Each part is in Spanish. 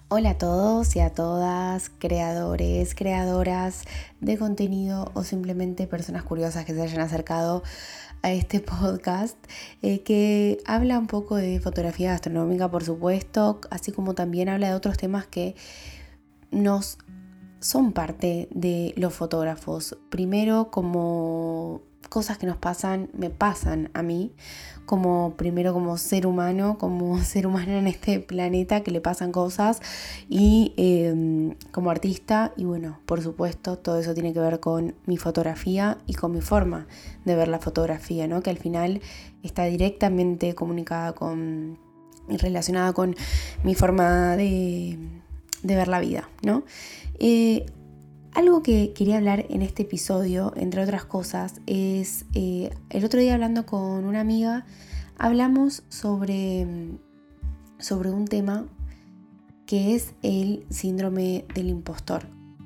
Hola a todos y a todas, creadores, creadoras de contenido o simplemente personas curiosas que se hayan acercado a este podcast que habla un poco de fotografía gastronómica, por supuesto, así como también habla de otros temas que nos son parte de los fotógrafos. Primero, como cosas que nos pasan, me pasan a mí, primero como ser humano en este planeta que le pasan cosas y como artista. Y bueno, por supuesto, todo eso tiene que ver con mi fotografía y con mi forma de ver la fotografía, ¿no? Que al final está directamente comunicada con y relacionada con mi forma de ver la vida, ¿no? Algo que quería hablar en este episodio, entre otras cosas, es el otro día hablando con una amiga, hablamos sobre un tema que es el síndrome del impostor.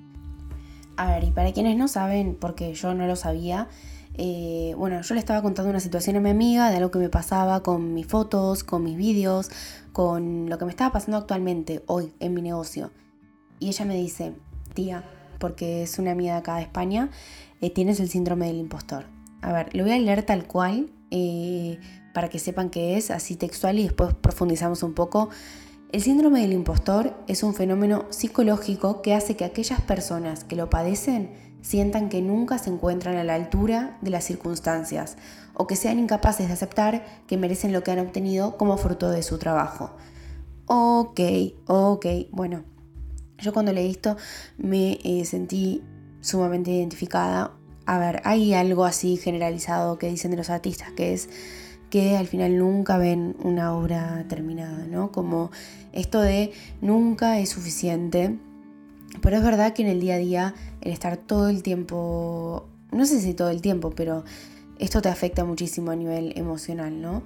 A ver, y para quienes no saben, porque yo no lo sabía, yo le estaba contando una situación a mi amiga de algo que me pasaba con mis fotos, con mis vídeos, con lo que me estaba pasando actualmente, hoy, en mi negocio. Y ella me dice, tía, porque es una amiga de acá de España, tienes el síndrome del impostor. A ver, lo voy a leer tal cual para que sepan qué es, así textual, y después profundizamos un poco. El síndrome del impostor es un fenómeno psicológico que hace que aquellas personas que lo padecen sientan que nunca se encuentran a la altura de las circunstancias o que sean incapaces de aceptar que merecen lo que han obtenido como fruto de su trabajo. Ok, bueno. Yo cuando leí esto me sentí sumamente identificada. A ver, hay algo así generalizado que dicen de los artistas, que es que al final nunca ven una obra terminada, ¿no? Como esto de nunca es suficiente. Pero es verdad que en el día a día, el estar todo el tiempo, no sé si todo el tiempo, pero esto te afecta muchísimo a nivel emocional, ¿no?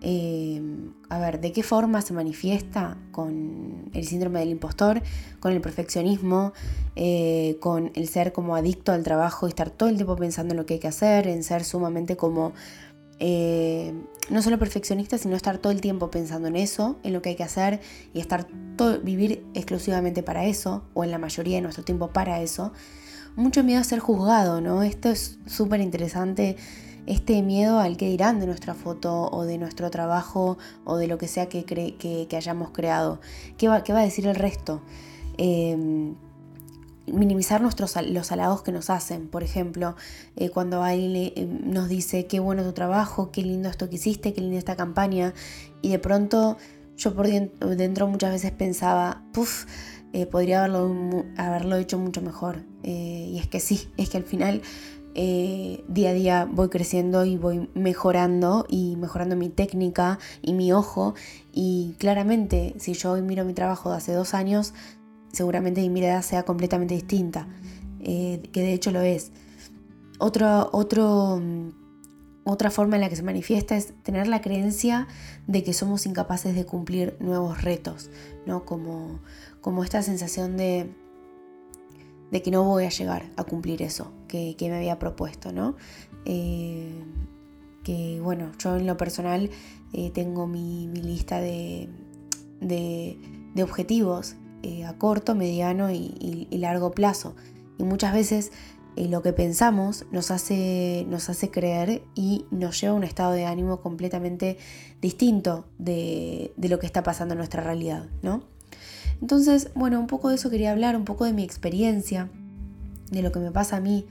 ¿De qué forma se manifiesta? Con el síndrome del impostor, con el perfeccionismo, con el ser como adicto al trabajo y estar todo el tiempo pensando en lo que hay que hacer, en ser sumamente como, no solo perfeccionista, sino estar todo el tiempo pensando en eso, en lo que hay que hacer y vivir exclusivamente para eso, o en la mayoría de nuestro tiempo para eso. Mucho miedo a ser juzgado, ¿no? Esto es súper interesante. Este miedo al que dirán de nuestra foto o de nuestro trabajo o de lo que sea que hayamos creado. ¿Qué va a decir el resto? Minimizar los halagos que nos hacen. Por ejemplo, cuando alguien nos dice qué bueno tu trabajo, qué lindo esto que hiciste, qué linda esta campaña, y de pronto yo por dentro muchas veces pensaba, podría haberlo hecho mucho mejor. Y es que sí, es que al final día a día voy creciendo y voy mejorando mi técnica y mi ojo, y claramente si yo hoy miro mi trabajo de hace 2 años, seguramente mi mirada sea completamente distinta, que de hecho lo es. Otra forma en la que se manifiesta es tener la creencia de que somos incapaces de cumplir nuevos retos, ¿no? Como esta sensación de que no voy a llegar a cumplir eso que me había propuesto, ¿no? Yo en lo personal tengo mi lista de objetivos a corto, mediano y largo plazo. Y muchas veces lo que pensamos nos hace creer y nos lleva a un estado de ánimo completamente distinto de lo que está pasando en nuestra realidad, ¿no? Entonces, un poco de eso quería hablar, un poco de mi experiencia, de lo que me pasa a mí.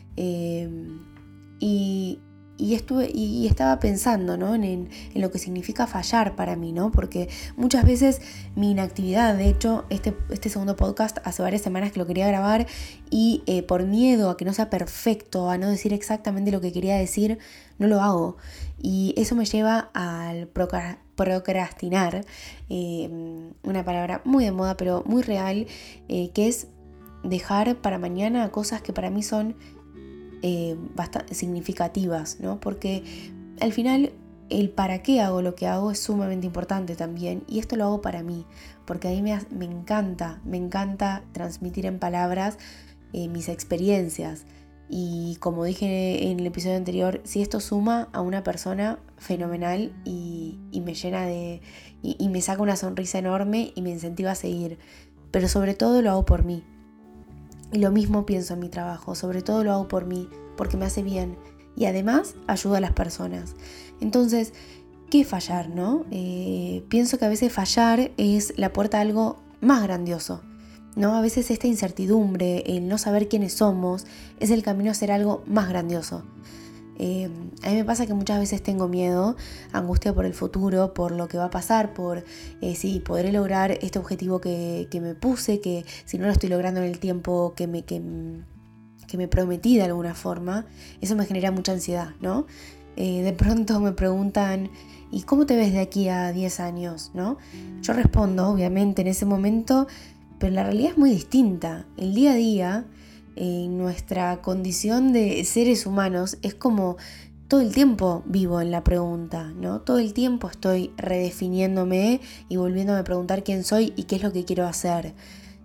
Y estaba pensando, ¿no? en lo que significa fallar para mí, ¿no? Porque muchas veces mi inactividad, de hecho, este segundo podcast hace varias semanas que lo quería grabar y por miedo a que no sea perfecto, a no decir exactamente lo que quería decir, no lo hago. Y eso me lleva al procrastinar, una palabra muy de moda pero muy real, que es dejar para mañana cosas que para mí son bastante significativas, ¿no? Porque al final el para qué hago lo que hago es sumamente importante también, y esto lo hago para mí, porque a mí me encanta transmitir en palabras mis experiencias. Y como dije en el episodio anterior, si esto suma a una persona, fenomenal, y me llena y me saca una sonrisa enorme y me incentiva a seguir. pero sobre todo lo hago por mí. Y lo mismo pienso en mi trabajo, sobre todo lo hago por mí, porque me hace bien y además ayuda a las personas. Entonces, ¿qué es fallar, no? Pienso que a veces fallar es la puerta a algo más grandioso, ¿no? A veces esta incertidumbre, el no saber quiénes somos, es el camino a hacer algo más grandioso. A mí me pasa que muchas veces tengo miedo, angustia por el futuro, por lo que va a pasar, por si podré lograr este objetivo que me puse, que si no lo estoy logrando en el tiempo que me prometí de alguna forma, eso me genera mucha ansiedad, ¿no? De pronto me preguntan, ¿y cómo te ves de aquí a 10 años? ¿No? Yo respondo, obviamente, en ese momento, pero la realidad es muy distinta. El día a día, en nuestra condición de seres humanos, es como todo el tiempo vivo en la pregunta, ¿no? Todo el tiempo estoy redefiniéndome y volviéndome a preguntar quién soy y qué es lo que quiero hacer,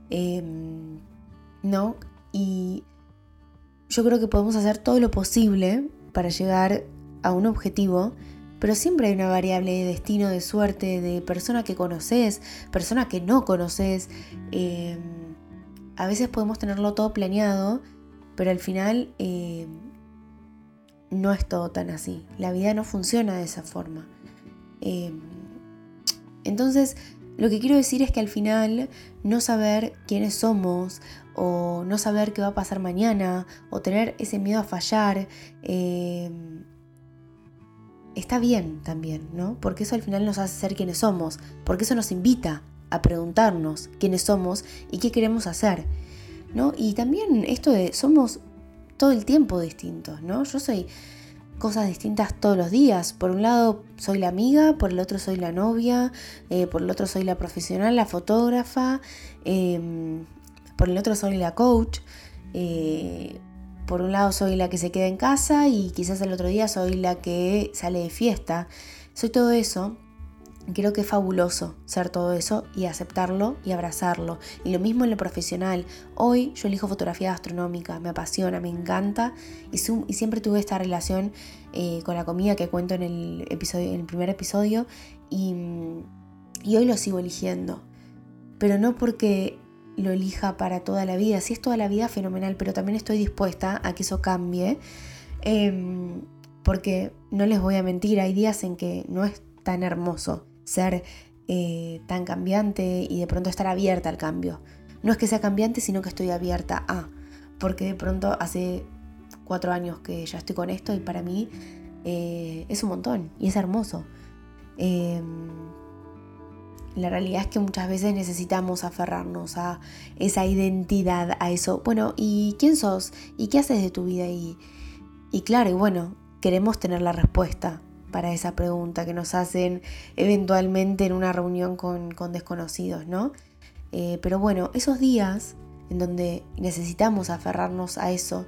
¿no? Y yo creo que podemos hacer todo lo posible para llegar a un objetivo, pero siempre hay una variable de destino, de suerte, de persona que conoces, persona que no conoces. A veces podemos tenerlo todo planeado, pero al final no es todo tan así. La vida no funciona de esa forma. Entonces, lo que quiero decir es que al final no saber quiénes somos o no saber qué va a pasar mañana o tener ese miedo a fallar está bien también, ¿no? Porque eso al final nos hace ser quienes somos, porque eso nos invita a preguntarnos quiénes somos y qué queremos hacer, ¿no? Y también esto de somos todo el tiempo distintos, ¿no? Yo soy cosas distintas todos los días. Por un lado soy la amiga, por el otro soy la novia, por el otro soy la profesional, la fotógrafa, por el otro soy la coach, por un lado soy la que se queda en casa y quizás el otro día soy la que sale de fiesta. Soy todo eso. Creo que es fabuloso ser todo eso y aceptarlo y abrazarlo. Y lo mismo en lo profesional. Hoy yo elijo fotografía gastronómica, me apasiona, me encanta y siempre tuve esta relación con la comida que cuento en el primer episodio y hoy lo sigo eligiendo. Pero no porque lo elija para toda la vida. Si es toda la vida, fenomenal, pero también estoy dispuesta a que eso cambie. Porque no les voy a mentir, hay días en que no es tan hermoso ser tan cambiante y de pronto estar abierta al cambio. No es que sea cambiante, sino que estoy abierta a, porque de pronto hace 4 años que ya estoy con esto y para mí es un montón y es hermoso. La realidad es que muchas veces necesitamos aferrarnos a esa identidad, a eso. Bueno, ¿y quién sos? ¿Y qué haces de tu vida? Y claro, y bueno, queremos tener la respuesta para esa pregunta que nos hacen eventualmente en una reunión con desconocidos, ¿no? Pero bueno, esos días en donde necesitamos aferrarnos a eso,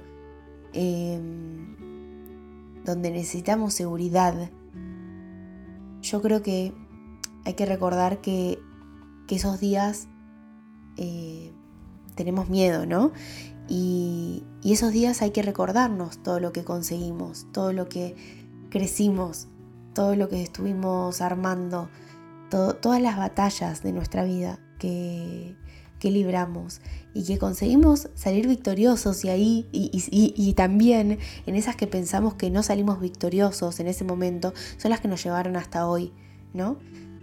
donde necesitamos seguridad, yo creo que hay que recordar que esos días tenemos miedo, ¿no? Y esos días hay que recordarnos todo lo que conseguimos, todo lo que crecimos, todo lo que estuvimos armando, todas las batallas de nuestra vida que libramos y que conseguimos salir victoriosos y también en esas que pensamos que no salimos victoriosos en ese momento son las que nos llevaron hasta hoy, ¿no?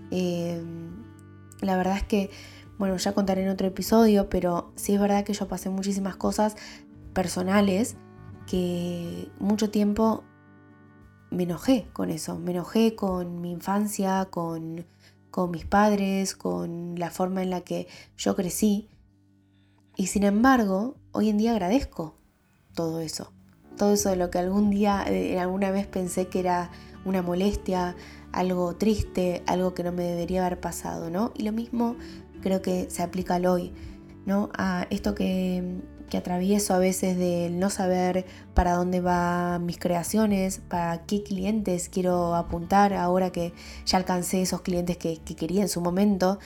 La verdad es que, bueno, ya contaré en otro episodio, pero sí es verdad que yo pasé muchísimas cosas personales que mucho tiempo me enojé con eso, me enojé con mi infancia, con mis padres, con la forma en la que yo crecí. Y sin embargo, hoy en día agradezco todo eso de lo que alguna vez pensé que era una molestia, algo triste, algo que no me debería haber pasado, ¿no? Y lo mismo creo que se aplica al hoy, ¿no? A esto que atravieso a veces de no saber para dónde van mis creaciones, para qué clientes quiero apuntar ahora que ya alcancé esos clientes que quería en su momento.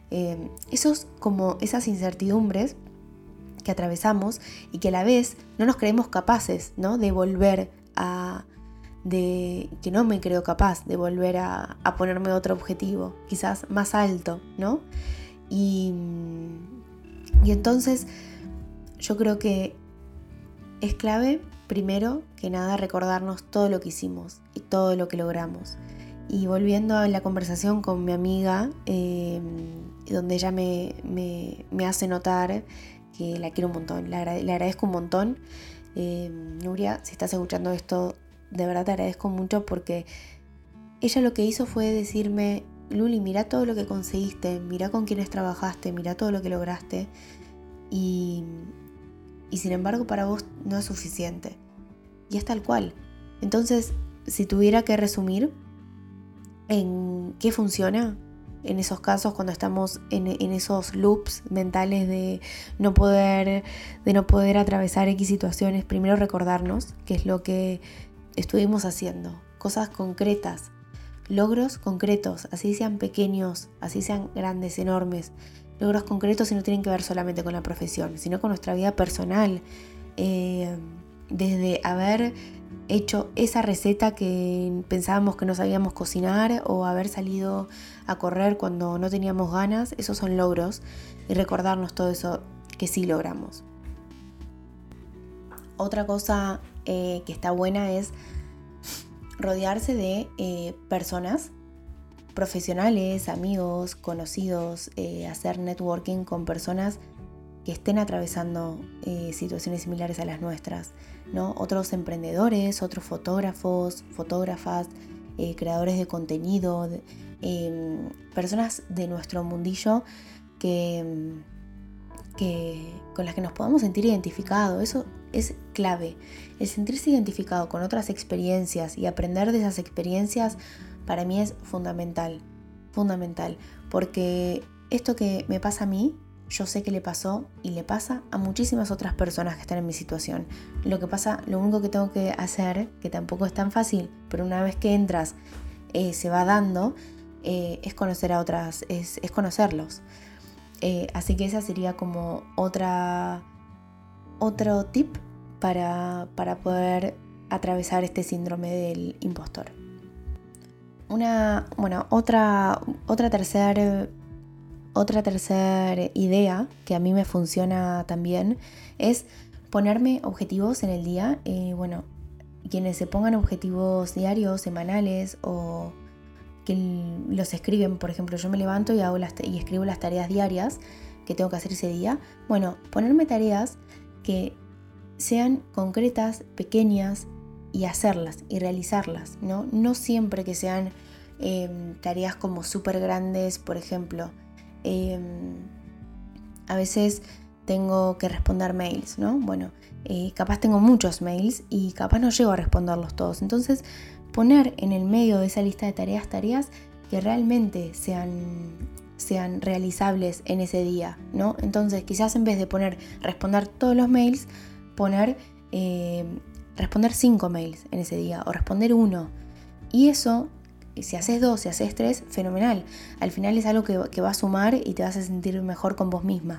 Esas incertidumbres que atravesamos y que a la vez no nos creemos capaces, ¿no? De volver que no me creo capaz de volver a ponerme otro objetivo, quizás más alto, ¿no? Y Y entonces yo creo que es clave, primero que nada, recordarnos todo lo que hicimos y todo lo que logramos. Y volviendo a la conversación con mi amiga, donde ella me hace notar que la quiero un montón, le agradezco un montón. Nuria, si estás escuchando esto, de verdad te agradezco mucho porque ella lo que hizo fue decirme: Luli, mira todo lo que conseguiste, mira con quiénes trabajaste, mira todo lo que lograste y sin embargo para vos no es suficiente. Y es tal cual. Entonces, si tuviera que resumir en qué funciona en esos casos cuando estamos en esos loops mentales de no poder atravesar X situaciones, primero recordarnos qué es lo que estuvimos haciendo, cosas concretas, logros concretos, así sean pequeños, así sean grandes, enormes, logros concretos y no tienen que ver solamente con la profesión, sino con nuestra vida personal, desde haber hecho esa receta que pensábamos que no sabíamos cocinar o haber salido a correr cuando no teníamos ganas. Esos son logros, y recordarnos todo eso que sí logramos. Otra cosa que está buena es rodearse de personas profesionales, amigos, conocidos, hacer networking con personas que estén atravesando situaciones similares a las nuestras, ¿no? Otros emprendedores, otros fotógrafos, fotógrafas, creadores de contenido, personas de nuestro mundillo que con las que nos podamos sentir identificados. Eso es clave. El sentirse identificado con otras experiencias y aprender de esas experiencias para mí es fundamental, porque esto que me pasa a mí, yo sé que le pasó y le pasa a muchísimas otras personas que están en mi situación. Lo único que tengo que hacer, que tampoco es tan fácil, pero una vez que entras se va dando, es conocer a otras, es conocerlos. Así que esa sería como otro tip para poder atravesar este síndrome del impostor. Otra tercera idea que a mí me funciona también es ponerme objetivos en el día. Quienes se pongan objetivos diarios, semanales o que los escriben, por ejemplo, yo me levanto y escribo las tareas diarias que tengo que hacer ese día. Bueno, ponerme tareas que sean concretas, pequeñas y hacerlas y realizarlas, ¿no? No siempre que sean tareas como súper grandes, por ejemplo. A veces tengo que responder mails, ¿no? Bueno, capaz tengo muchos mails y capaz no llego a responderlos todos. Entonces, poner en el medio de esa lista de tareas que realmente sean realizables en ese día, ¿no? Entonces, quizás en vez de responder todos los mails, responder 5 mails en ese día o responder 1. Y eso, si haces 2, si haces 3, fenomenal. Al final es algo que va a sumar y te vas a sentir mejor con vos misma.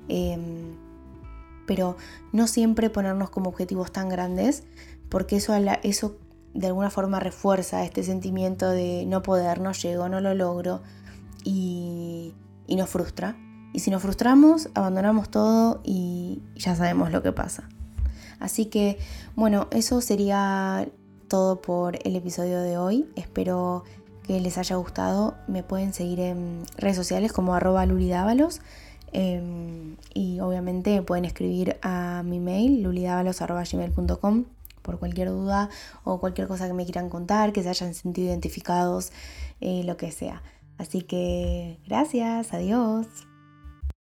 Pero no siempre ponernos como objetivos tan grandes, porque eso de alguna forma refuerza este sentimiento de no poder, no llego, no lo logro y nos frustra. Y si nos frustramos, abandonamos todo y ya sabemos lo que pasa. Así que, bueno, eso sería todo por el episodio de hoy. Espero que les haya gustado. Me pueden seguir en redes sociales como @lulidávalos. Y obviamente pueden escribir a mi mail lulidavalos@gmail.com por cualquier duda o cualquier cosa que me quieran contar, que se hayan sentido identificados, lo que sea. Así que gracias, adiós.